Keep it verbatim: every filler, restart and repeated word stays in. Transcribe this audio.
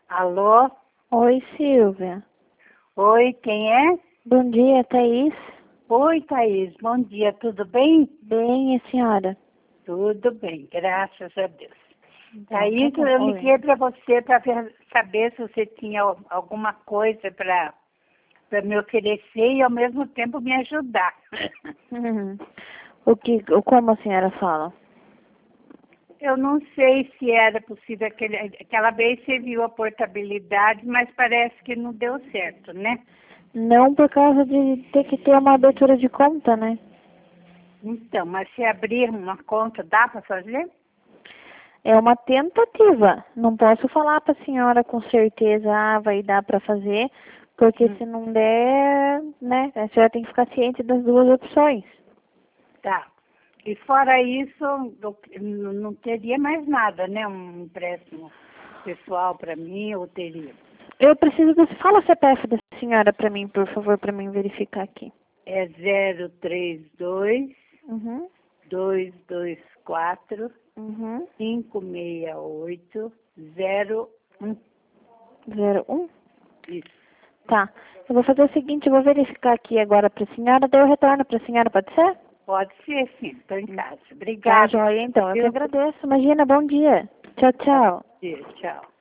Alô? Oi, Silvia. Oi, quem é? Bom dia, Thaís. Oi, Thaís. Bom dia, tudo bem? Bem, e a senhora? Tudo bem, graças a Deus. Então, Thaís, tá bom. eu Oi. liguei para você para saber se você tinha al- alguma coisa para me oferecer e ao mesmo tempo me ajudar. Uhum. O que, o como a senhora fala? Eu não sei se era possível, aquele, aquela vez você viu a portabilidade, mas parece que não deu certo, né? Não por causa de ter que ter uma abertura de conta, né? Então, mas se abrir uma conta, dá para fazer? É uma tentativa. Não posso falar para a senhora com certeza, ah, vai dar para fazer, porque Hum. se não der, né, a senhora tem que ficar ciente das duas opções. Tá. E fora isso, eu não teria mais nada, né? Um empréstimo pessoal para mim, ou teria? Eu preciso que você fala o C P F da senhora para mim, por favor, para mim verificar aqui. É zero três dois, Uhum. dois dois quatro, Uhum. cinco seis oito, zero um. Zero um. Isso. Tá. Eu vou fazer o seguinte, eu vou verificar aqui agora para a senhora, daí eu retorno para a senhora, pode ser? Pode ser sim, estou em casa. Tá, Obrigada. joia, então. Eu que viu? agradeço. Imagina, bom dia. Tchau, tchau. Tchau.